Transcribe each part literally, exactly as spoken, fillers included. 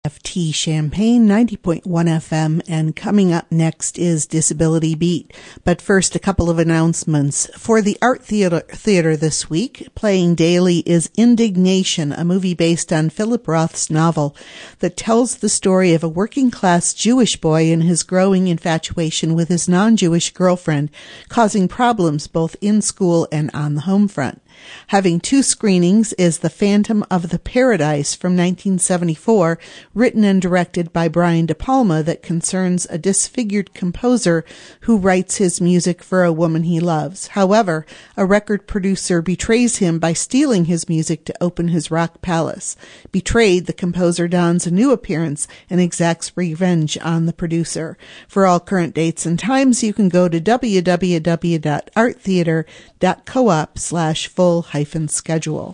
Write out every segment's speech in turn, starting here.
F T Champaign, ninety point one F M, and coming up next is Disability Beat. But first, a couple of announcements. For the Art Theater, theater this week, playing daily is Indignation, a movie based on Philip Roth's novel that tells the story of a working-class Jewish boy and his growing infatuation with his non-Jewish girlfriend, causing problems both in school and on the home front. Having two screenings is The Phantom of the Paradise from nineteen seventy-four, written and directed by Brian De Palma, that concerns a disfigured composer who writes his music for a woman he loves. However, a record producer betrays him by stealing his music to open his rock palace. Betrayed, the composer dons a new appearance and exacts revenge on the producer. For all current dates and times, you can go to w w w dot art theater dot coop slash full hyphen schedule.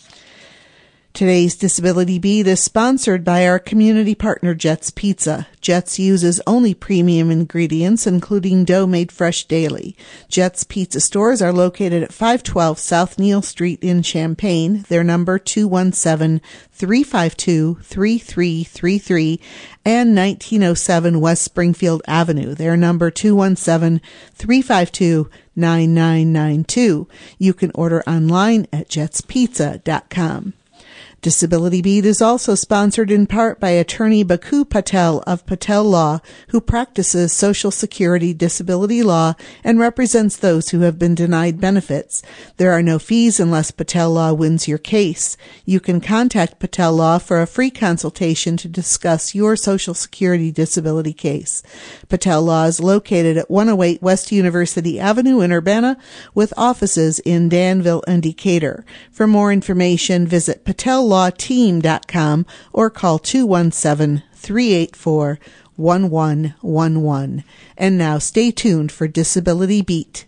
Today's Disability Beat is sponsored by our community partner Jets Pizza. Jets uses only premium ingredients, including dough made fresh daily. Jets Pizza stores are located at five twelve South Neal Street in Champaign. Their number two one seven, three five two, three three three three, and nineteen oh seven West Springfield Avenue. Their number two one seven, three five two, nine nine nine two. You can order online at jets pizza dot com. Disability Beat is also sponsored in part by attorney Baku Patel of Patel Law, who practices Social Security disability law and represents those who have been denied benefits. There are no fees unless Patel Law wins your case. You can contact Patel Law for a free consultation to discuss your Social Security disability case. Patel Law is located at one oh eight West University Avenue in Urbana, with offices in Danville and Decatur. For more information, visit patel law team dot com or call two one seven, three eight four, one one one one. And now stay tuned for Disability Beat.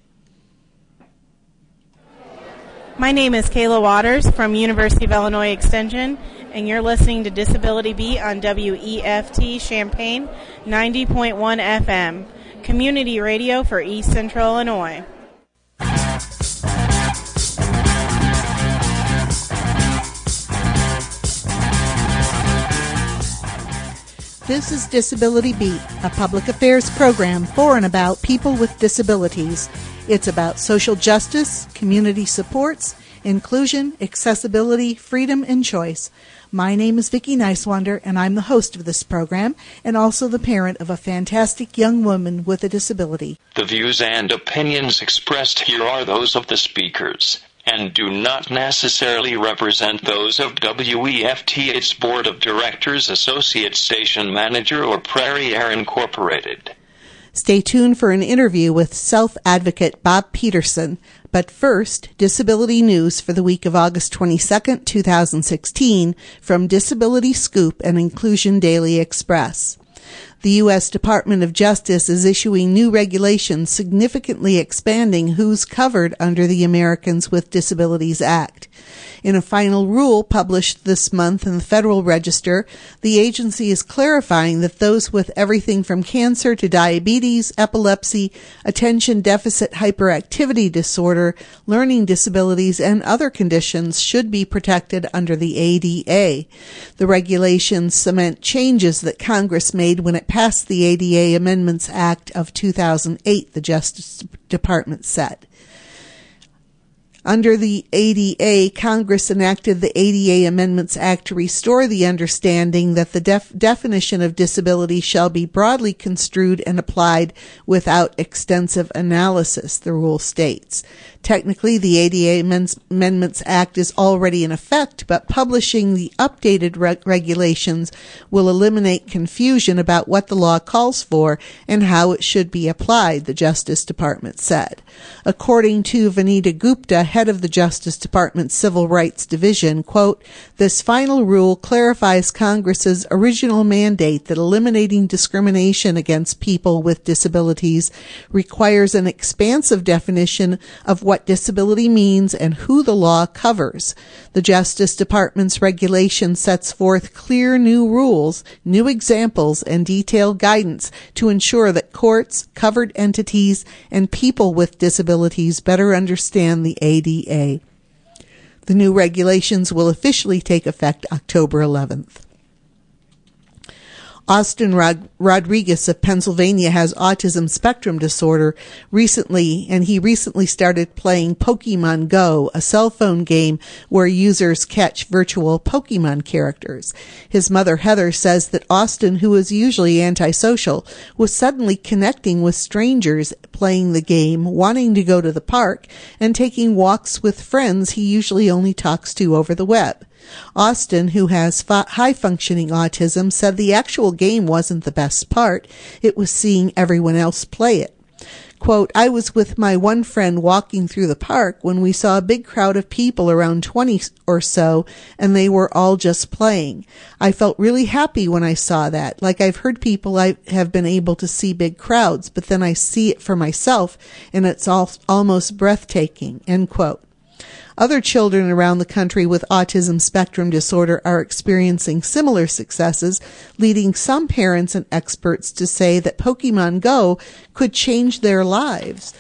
My name is Kayla Waters from University of Illinois Extension, and you're listening to Disability Beat on W E F T Champaign, ninety point one F M, community radio for East Central Illinois. This is Disability Beat, a public affairs program for and about people with disabilities. It's about social justice, community supports, inclusion, accessibility, freedom, and choice. My name is Vicki Nicewander, and I'm the host of this program, and also the parent of a fantastic young woman with a disability. The views and opinions expressed here are those of the speakers, and do not necessarily represent those of W E F T, its Board of Directors, Associate Station Manager, or Prairie Air Incorporated. Stay tuned for an interview with self-advocate Bob Peterson. But first, disability news for the week of August twenty-second, twenty sixteen, from Disability Scoop and Inclusion Daily Express. The U S Department of Justice is issuing new regulations significantly expanding who's covered under the Americans with Disabilities Act. In a final rule published this month in the Federal Register, the agency is clarifying that those with everything from cancer to diabetes, epilepsy, attention deficit hyperactivity disorder, learning disabilities, and other conditions should be protected under the A D A. The regulations cement changes that Congress made when it passed the A D A Amendments Act of two thousand eight, the Justice Department said. Under the A D A, Congress enacted the A D A Amendments Act to restore the understanding that the def- definition of disability shall be broadly construed and applied without extensive analysis, the rule states. Technically, the A D A Amendments Act is already in effect, but publishing the updated reg- regulations will eliminate confusion about what the law calls for and how it should be applied, the Justice Department said. According to Vanita Gupta, head of the Justice Department's Civil Rights Division, quote, "This final rule clarifies Congress's original mandate that eliminating discrimination against people with disabilities requires an expansive definition of what what disability means and who the law covers. The Justice Department's regulation sets forth clear new rules, new examples, and detailed guidance to ensure that courts, covered entities, and people with disabilities better understand the A D A. The new regulations will officially take effect October eleventh. Austin Rod- Rodriguez of Pennsylvania has autism spectrum disorder recently, and he recently started playing Pokemon Go, a cell phone game where users catch virtual Pokemon characters. His mother, Heather, says that Austin, who is usually antisocial, was suddenly connecting with strangers playing the game, wanting to go to the park, and taking walks with friends he usually only talks to over the web. Austin, who has fa- high-functioning autism, said the actual game wasn't the best part. It was seeing everyone else play it. Quote, I was with my one friend walking through the park when we saw a big crowd of people, around twenty or so, and they were all just playing. I felt really happy when I saw that. Like, I've heard people I have been able to see big crowds, but then I see it for myself, and it's all, almost breathtaking, end quote. Other children around the country with autism spectrum disorder are experiencing similar successes, leading some parents and experts to say that Pokemon Go could change their lives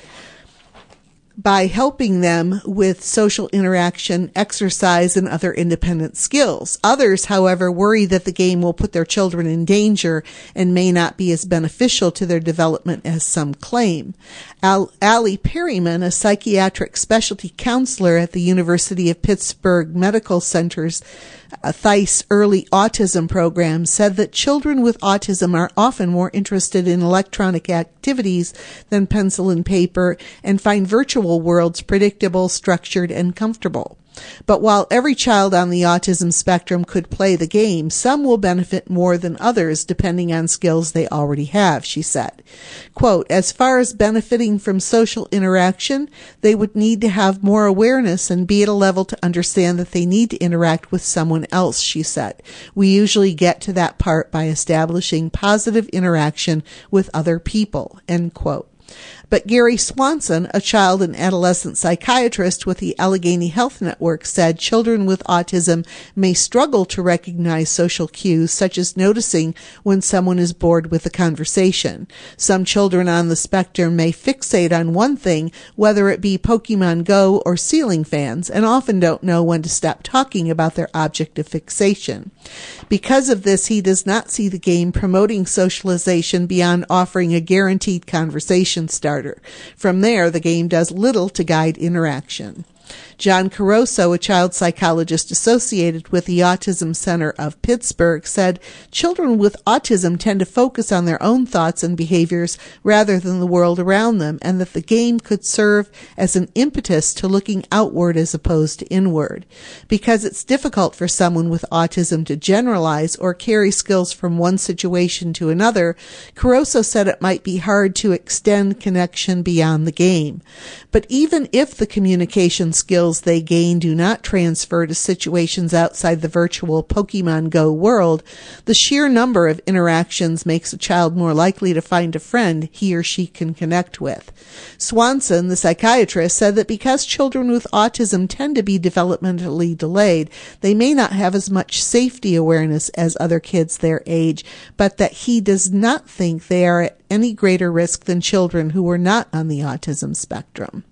by helping them with social interaction, exercise, and other independent skills. Others, however, worry that the game will put their children in danger and may not be as beneficial to their development as some claim. Al- Allie Perryman, a psychiatric specialty counselor at the University of Pittsburgh Medical Center's uh, Theiss Early Autism Program, said that children with autism are often more interested in electronic activities than pencil and paper and find virtual worlds predictable, structured, and comfortable. But while every child on the autism spectrum could play the game, some will benefit more than others depending on skills they already have, she said. Quote, as far as benefiting from social interaction, they would need to have more awareness and be at a level to understand that they need to interact with someone else, she said. We usually get to that part by establishing positive interaction with other people, end quote. But Gary Swanson, a child and adolescent psychiatrist with the Allegheny Health Network, said children with autism may struggle to recognize social cues, such as noticing when someone is bored with a conversation. Some children on the spectrum may fixate on one thing, whether it be Pokemon Go or ceiling fans, and often don't know when to stop talking about their object of fixation. Because of this, he does not see the game promoting socialization beyond offering a guaranteed conversation starter. From there, the game does little to guide interaction. John Caroso, a child psychologist associated with the Autism Center of Pittsburgh, said children with autism tend to focus on their own thoughts and behaviors rather than the world around them, and that the game could serve as an impetus to looking outward as opposed to inward. Because it's difficult for someone with autism to generalize or carry skills from one situation to another, Caroso said it might be hard to extend connection beyond the game. But even if the communication skills they gain do not transfer to situations outside the virtual Pokemon Go world, the sheer number of interactions makes a child more likely to find a friend he or she can connect with. Swanson, the psychiatrist, said that because children with autism tend to be developmentally delayed, they may not have as much safety awareness as other kids their age, but that he does not think they are at any greater risk than children who were not on the autism spectrum.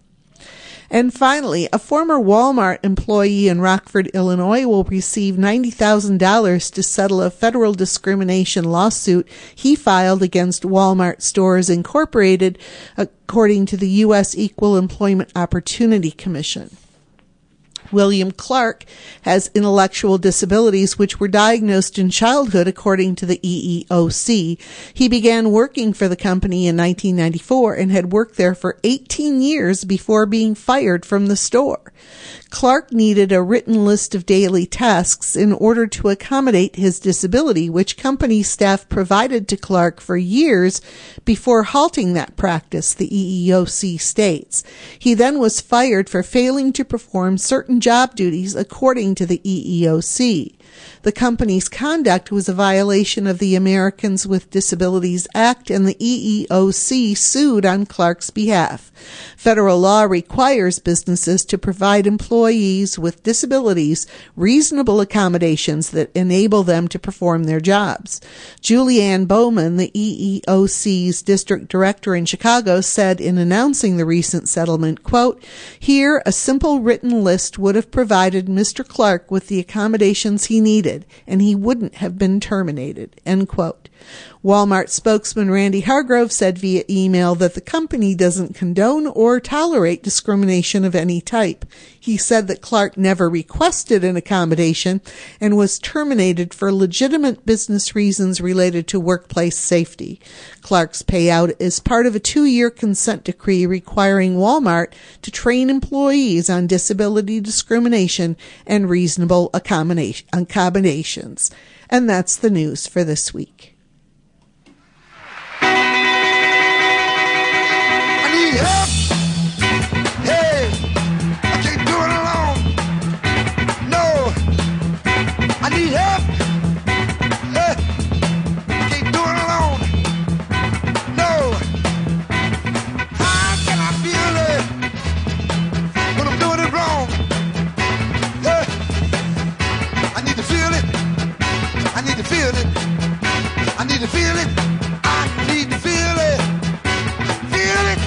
And finally, a former Walmart employee in Rockford, Illinois, will receive ninety thousand dollars to settle a federal discrimination lawsuit he filed against Walmart Stores Incorporated, according to the U S Equal Employment Opportunity Commission. William Clark has intellectual disabilities which were diagnosed in childhood, according to the E E O C. He began working for the company in nineteen ninety-four and had worked there for eighteen years before being fired from the store. Clark needed a written list of daily tasks in order to accommodate his disability, which company staff provided to Clark for years before halting that practice, the E E O C states. He then was fired for failing to perform certain job duties according to the E E O C. The company's conduct was a violation of the Americans with Disabilities Act, and the E E O C sued on Clark's behalf. Federal law requires businesses to provide employees with disabilities reasonable accommodations that enable them to perform their jobs. Julianne Bowman, the E E O C's district director in Chicago, said in announcing the recent settlement, quote, "Here, a simple written list would have provided Mister Clark with the accommodations he he needed, and he wouldn't have been terminated, end quote. Walmart spokesman Randy Hargrove said via email that the company doesn't condone or tolerate discrimination of any type. He said that Clark never requested an accommodation and was terminated for legitimate business reasons related to workplace safety. Clark's payout is part of a two-year consent decree requiring Walmart to train employees on disability discrimination and reasonable accommodations. And that's the news for this week. Help! Hey, I can't do it alone. No, I need help. Hey, can't do it alone. No, how can I feel it when I'm doing it wrong? Hey, I need to feel it. I need to feel it. I need to feel it. I need to feel it. Feel it.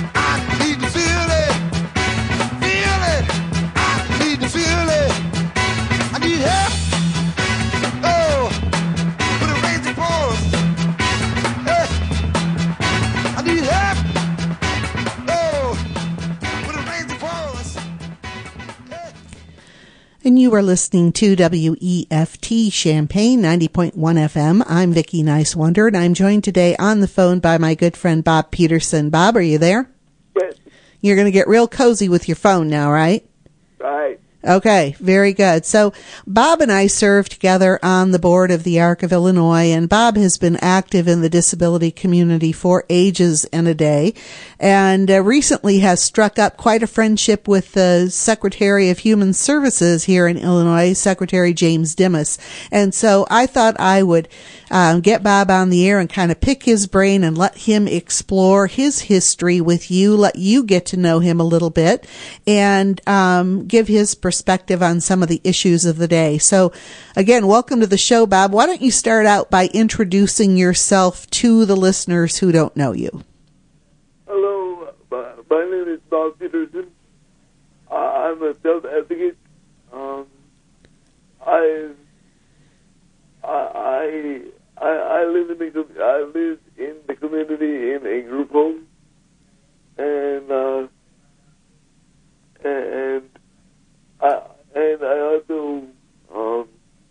Help! Oh, when it rains it pours. Hey, I need help! Oh, when it rains it pours. Hey. And you are listening to W E F T Champaign ninety point one F M. I'm Vicki Nice-Wonder, and I'm joined today on the phone by my good friend Bob Peterson. Bob, are you there? Yes. You're going to get real cozy with your phone now, right? Right. Okay, very good. So Bob and I served together on the board of the Arc of Illinois, and Bob has been active in the disability community for ages and a day, and uh, recently has struck up quite a friendship with the Secretary of Human Services here in Illinois, Secretary James Dimas. And so I thought I would um, get Bob on the air and kind of pick his brain and let him explore his history with you, let you get to know him a little bit, and um, give his perspective perspective on some of the issues of the day. So again, welcome to the show, Bob. Why don't you start out by introducing yourself to the listeners who don't know you? Hello, my, my name is Bob Peterson. Uh, I'm a self-advocate. Um, I, I, I, I live in the I live in the community in a group home, and uh, and. I, and I also um,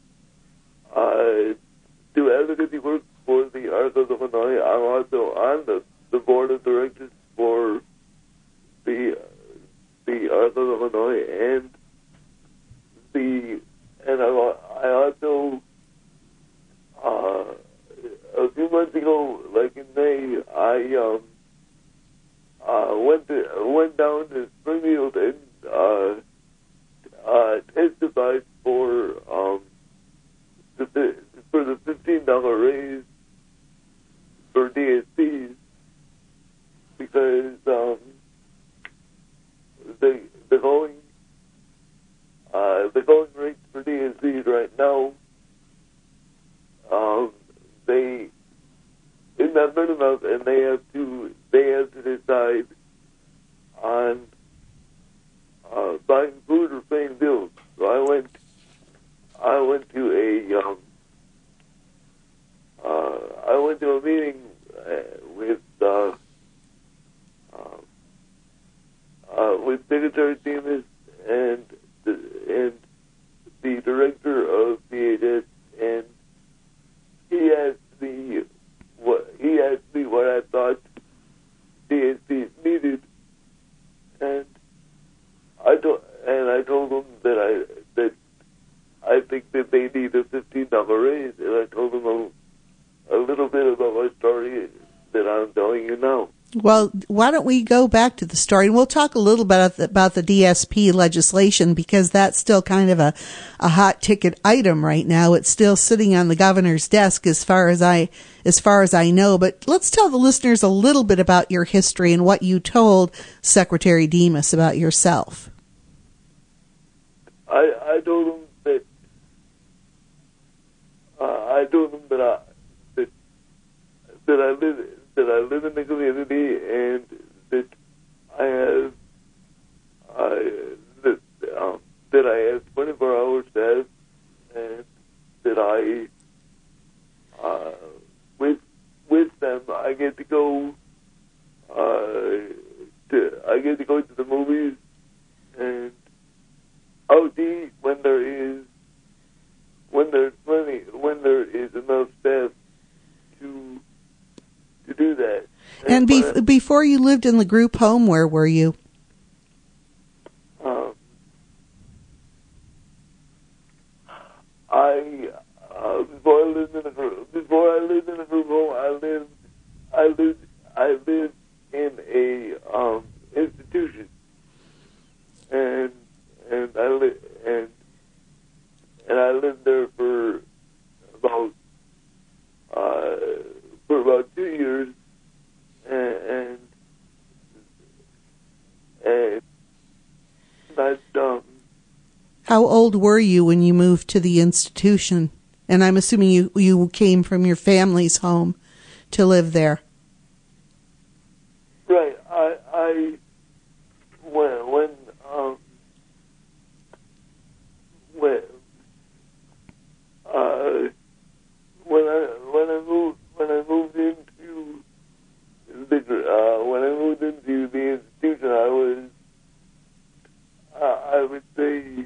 I do advocacy work for the Arc of Illinois. I'm also on the, the board of directors for the the Arc of Illinois, and the and I, I also uh, a few months ago, like in May, I um, uh, went to, went down to Springfield and. Uh, Uh, testified for um, the, for the fifteen dollar raise for D S Ps because um, the the going uh, the going rates for D S Ps right now um, they is not good enough, and they have to they have to decide on. Uh, buying food or paying bills. So I went, I went to a, um, uh, I went to a meeting uh, with, uh, uh, uh, with Secretary Dimas and the, and the director of D H S, and he asked me what he asked me what I thought D S Ps needed, and. I told, and I told them that I that I think that they need a fifteen dollar raise, and I told them a, a little bit about my story that I'm telling you now. Well, why don't we go back to the story, and we'll talk a little bit about the D S P legislation, because that's still kind of a, a hot ticket item right now. It's still sitting on the governor's desk as far as I as far as I know. But let's tell the listeners a little bit about your history and what you told Secretary Dimas about yourself. I, I told him that uh, I told him that I that that I live that I live in the community, and that I have I that um, that I have twenty-four hour staff, and that I, uh, with with them, I get to go. Uh, to, I get to go to the movies and out to eat when there is when there's plenty when there is enough staff to to do that. And, and be, I, before you lived in the group home, where were you? Um, I uh, before I lived in a group before I lived in a group home, I lived I lived I lived in a um, institution, and and I li- and and I lived there for about uh, for about two years, and and, and that um. How old were you when you moved to the institution? And I'm assuming you you came from your family's home to live there. Right. I I when when um when uh when I when I moved when I moved into the uh when I moved into the institution, I was uh, I would say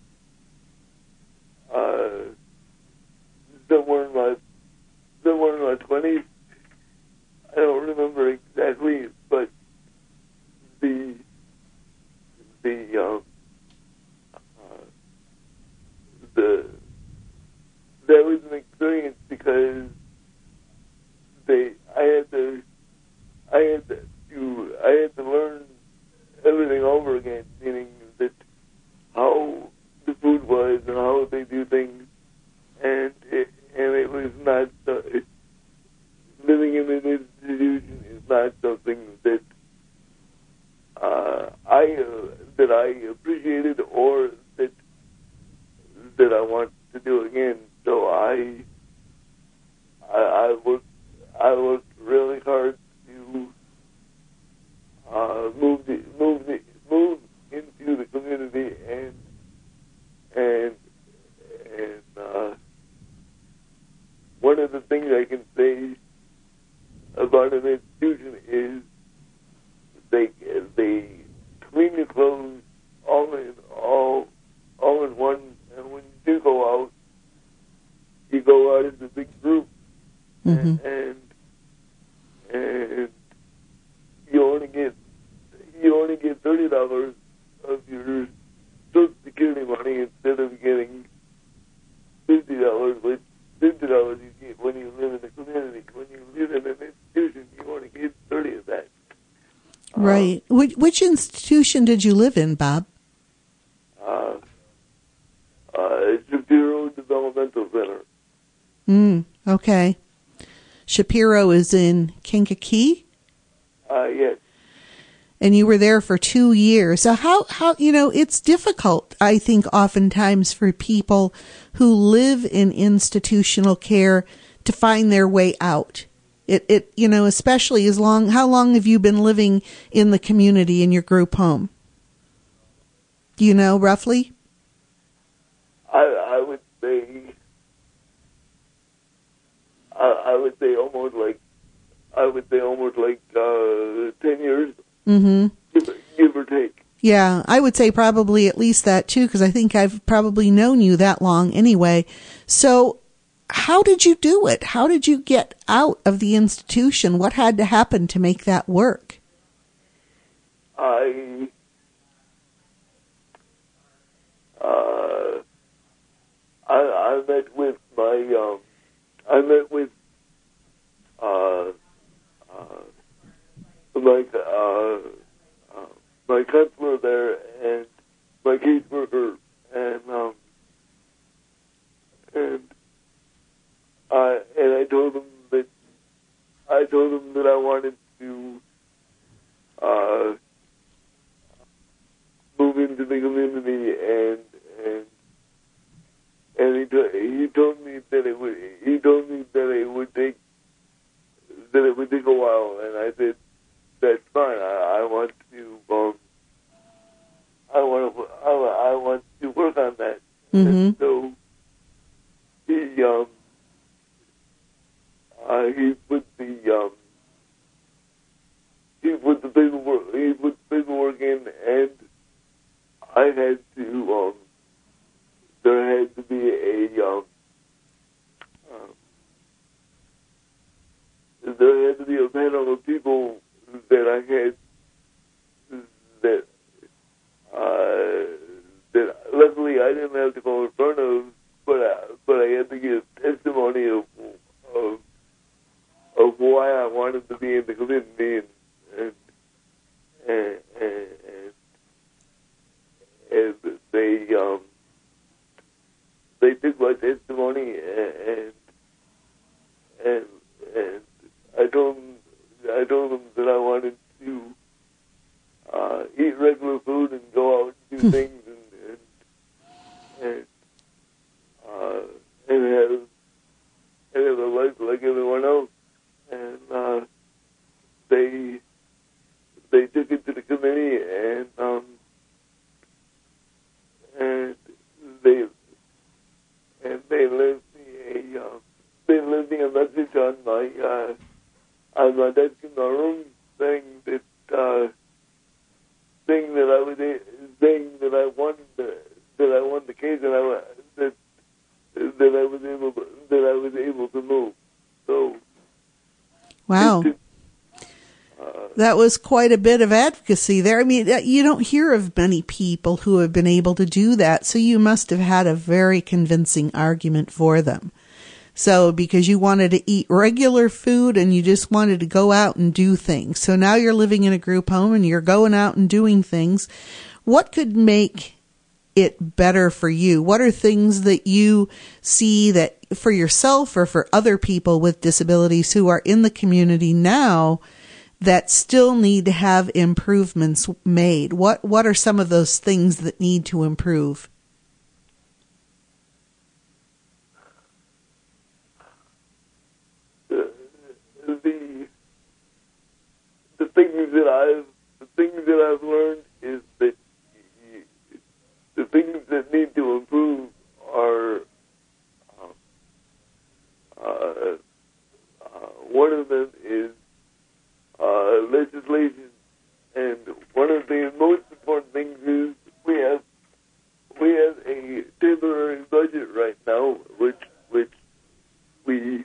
uh somewhere in my somewhere in my twenties. I don't remember exactly, but the the um, uh, the that was an experience because they I had to I had to I had to learn everything over again, meaning that how the food was and how they do things, and it, and it was not uh, it, living in an institution is not something that uh, I uh, that I appreciated or that that I want to do again. So I I, I worked I worked really hard to uh, move the, move the, move into the community and and and uh, one of the things I can say about an institution is they they clean your clothes all in all all in one, and when you do go out, you go out as a big group, mm-hmm. and, and and you only get you only get thirty dollars of your Social Security money instead of getting fifty dollars, which fifty dollars you get when you live in the community. When you live in an institution, you only get thirty of that. Right. Um, which, which institution did you live in, Bob? Uh, uh, Shapiro Developmental Center. Mm, okay. Shapiro is in Kankakee? Uh, yes. And you were there for two years. So how, how, you know, it's difficult, I think, oftentimes for people who live in institutional care to find their way out. It, it, you know, especially as long, how long have you been living in the community in your group home? Do you know roughly? I, I would say, I, I would say almost like, I would say almost like uh, ten years. Mm-hmm. Give, give or take. Yeah, I would say probably at least that too, because I think I've probably known you that long anyway. So how did you do it? How did you get out of the institution? What had to happen to make that work? I, uh, I, I met with my, um, I met with, uh, uh, my, uh, uh, my counselor there and my caseworker, and, um, and, uh, and I told them that, I told them that I wanted to, uh, move into the community, and, and, and he, t- he told me that it would, he told me that it would take, that it would take a while, and I said, that's fine. I, I want to, um, I want to, I, I want to work on that. Mm-hmm. And so he, uh, he put the um, he put the paperwork he put the paperwork in, and I had to um, there had to be a um, uh, there had to be a panel of people that I had that uh, that luckily I didn't have to go in front of, but I, but I had to give testimony of of of why I wanted to be in the community, and and and, and, and they um they took my testimony, and and and I told them I told them that I wanted to uh, eat regular food and go out and do things and and and, uh, and have and have a life like everyone else. And uh, they they took it to the committee, and um, and they and they left me a uh, they left me a message on my uh, on my desk in my room saying that uh, saying that I was saying that I won the, that I won the case, and I that that I was able to, that I was able to move. So. Wow. That was quite a bit of advocacy there. I mean, you don't hear of many people who have been able to do that, so you must have had a very convincing argument for them. So, because you wanted to eat regular food and you just wanted to go out and do things. So now you're living in a group home and you're going out and doing things. What could make it better for you? What are things that you see that for yourself or for other people with disabilities who are in the community now that still need to have improvements made? What what are some of those things that need to improve? The the, the things that I've the things that I've learned is that the things that need to improve are um, uh, uh, one of them is uh, legislation, and one of the most important things is we have we have a temporary budget right now, which which we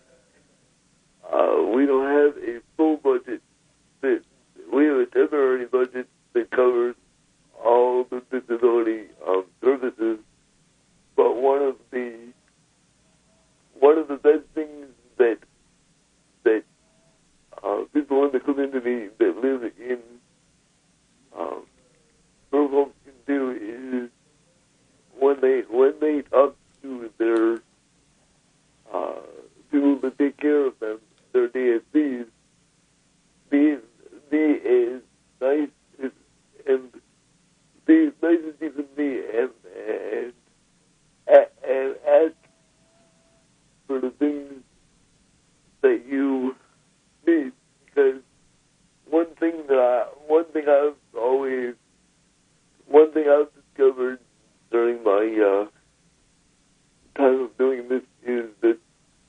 uh, we don't have a full budget. That we have a temporary budget that covers all the disability um, services, but one of the one of the best things that that uh, people in the community that live in um, group homes can do is when they when they talk to their uh, people that take care of them, their D S Ps, be be as nice as, and be as nice as you can be, and and and ask for the things that you need. Because one thing that I, one thing I've always, one thing I've discovered during my uh, time of doing this is that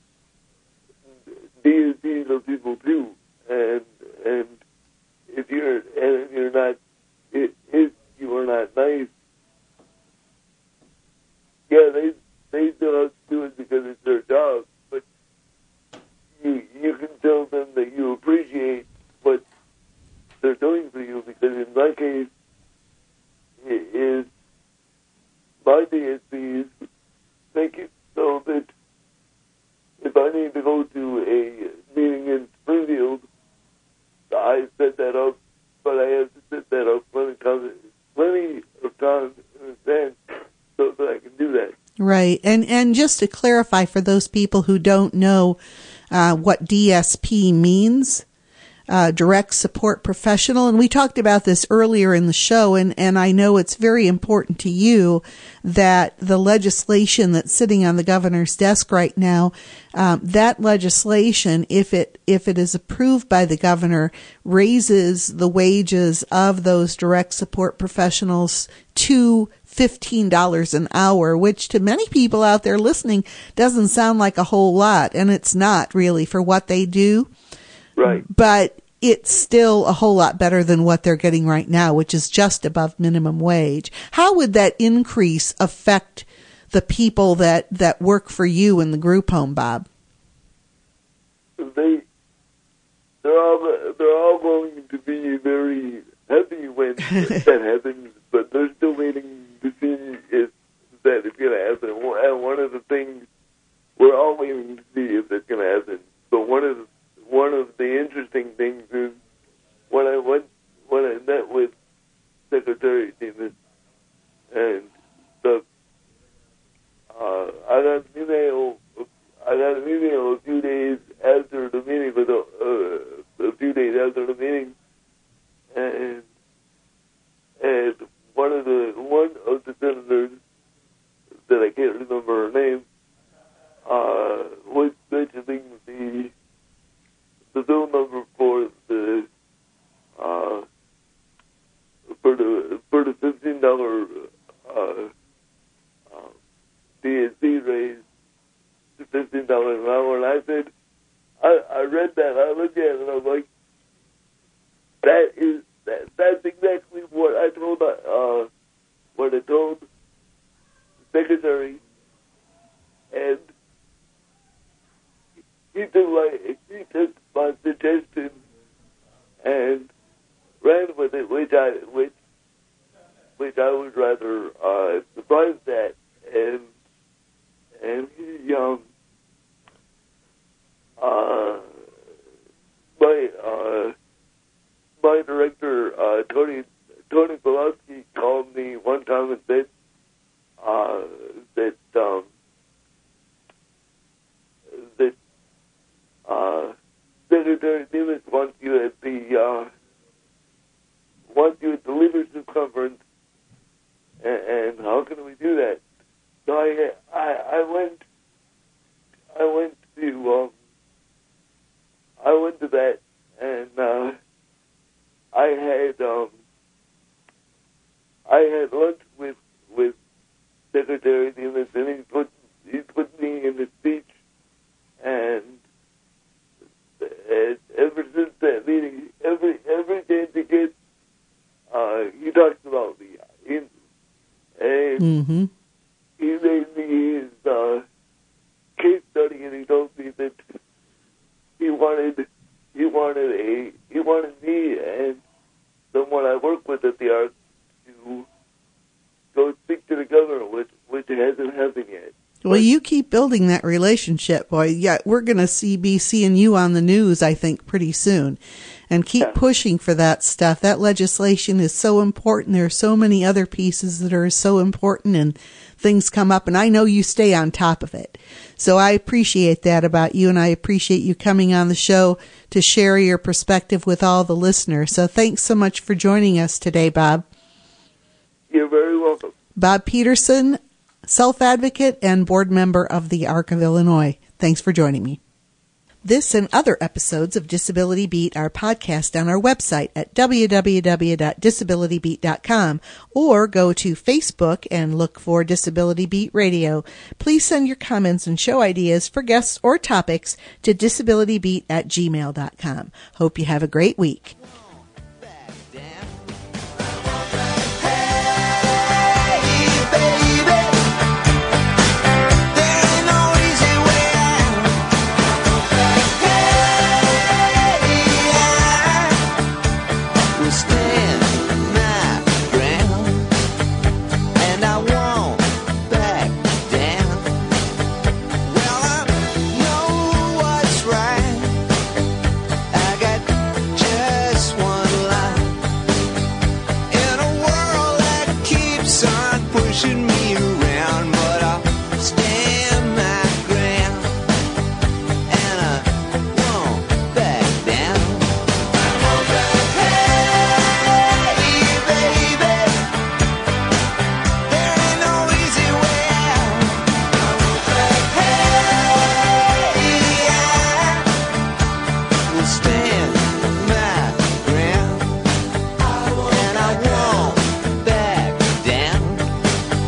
D S Ps are people too, and and if you're and if you're not, if, if you are not nice, yeah, they they still have to do it because it's their job, but you you can tell them that you appreciate what they're doing for you, because in my case, it is my D S Ps make it so that if I need to go to a meeting in Springfield, I set that up, but I have to set that up plenty of times, plenty of times in advance so that I can do that. Right. And and just to clarify for those people who don't know uh, what D S P means, uh, direct support professional, and we talked about this earlier in the show, and, and I know it's very important to you that the legislation that's sitting on the governor's desk right now, um, that legislation, if it if it is approved by the governor, raises the wages of those direct support professionals to fifteen dollars an hour, which to many people out there listening doesn't sound like a whole lot, and it's not really for what they do. Right. But it's still a whole lot better than what they're getting right now, which is just above minimum wage. How would that increase affect the people that, that work for you in the group home, Bob? They, they're all, they're all going to be very happy when that happens, but they're still waiting to see if that is going to happen. And one of the things we're all waiting to see if that's going to happen. But one of the, one of the interesting things is when I went when I met with Secretary Demas and the uh, I got an email I got an email a few days after the meeting, but uh, a few days after the meeting, and and one of the one of the senators that I can't remember her name uh, was mentioning the the bill number for the uh, for the for the fifteen dollar uh, uh, D S C raise to fifteen dollars an hour, and I said, I, I read that, I looked at it, and I was like, that is that that's exactly what I told uh what I told the secretary, and he took my he took my suggestion and ran with it, which I which which I was rather uh, surprised at, and and he um uh my uh my director uh Tony Tony Pulaski called me one time and said uh that um that uh Secretary Demas wants you at the uh wants you at the leadership conference, and, and how can we do that? So I I, I went I went to um I went to that, and uh, I had um I had lunch with with Secretary Demas, and he put he put me in the speech, and, and ever since that meeting, every every chance he gets, uh, he talks about me. He, and Mm-hmm. he made me his uh, case study, and he told me that he wanted he wanted a he wanted me and someone I work with at the Ark to go speak to the governor, which which hasn't happened yet. Well, you keep building that relationship, boy. Yeah, we're going to see be seeing you on the news, I think, pretty soon. And keep Yeah. pushing for that stuff. That legislation is so important. There are so many other pieces that are so important, and things come up, and I know you stay on top of it. So I appreciate that about you, and I appreciate you coming on the show to share your perspective with all the listeners. So thanks so much for joining us today, Bob. You're very welcome. Bob Peterson, self-advocate and board member of the Ark of Illinois. Thanks for joining me. This and other episodes of Disability Beat are podcast on our website at w w w dot disability beat dot com, or go to Facebook and look for Disability Beat Radio. Please send your comments and show ideas for guests or topics to disabilitybeat at gmail dot com. Hope you have a great week.